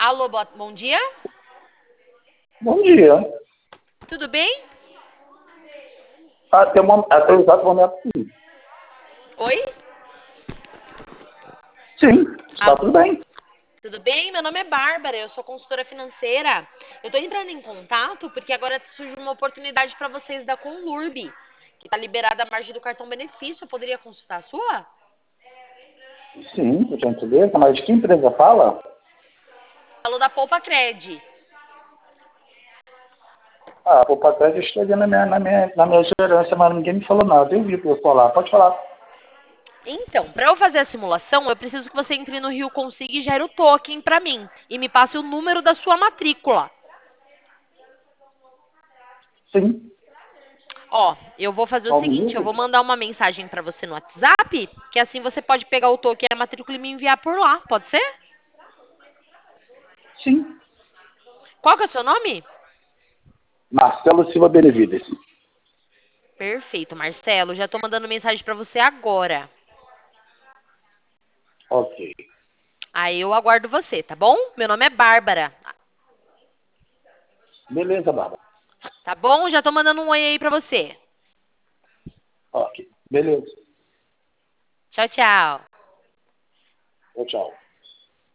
Alô, bom dia? Bom dia. Tudo bem? Até o exato momento, sim. Oi? Sim, está Alô? tudo bem. Tudo bem? Meu nome é Bárbara, eu sou consultora financeira. Eu tô entrando em contato porque agora surgiu uma oportunidade para vocês da Conlurb, que tá liberada a margem do cartão benefício. Eu poderia consultar a sua? Sim, por gentileza. Mas de que empresa fala? Falou da Poupa Cred. Ah, o papel está ali na minha gerência, mas ninguém me falou nada. Eu vi o pessoal lá. Pode falar. Então, para eu fazer a simulação, eu preciso que você entre no Rio Consiga e gere o token para mim e me passe o número da sua matrícula. Sim. Ó, eu vou fazer o Só um seguinte, eu minuto? vou mandar uma mensagem para você no WhatsApp, que assim você pode pegar o token e a matrícula e me enviar por lá, pode ser? Sim. Qual que é o seu nome? Marcelo Silva Benevides. Perfeito, Marcelo. Já tô mandando mensagem para você agora. Ok. Aí eu aguardo você, tá bom? Meu nome é Bárbara, Beleza, Bárbara. tá bom? Já tô mandando um oi aí para você. Ok. Beleza. Tchau, tchau. Tchau, tchau.